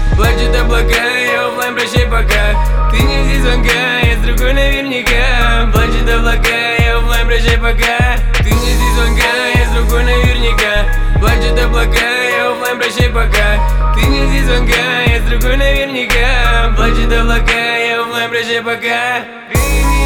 Плачут облака, я оффлайн, прощай, пока. Ты не здесь звонка, я с другой наверняка. Плачут облака, я оффлайн, прощай, пока. Ты не здесь звонка, я с другой наверняка. Плачут облака, я оффлайн, прощай, пока. Ты не здесь звонка, я с другой наверняка. Плачут облака, я оффлайн, прощай, пока.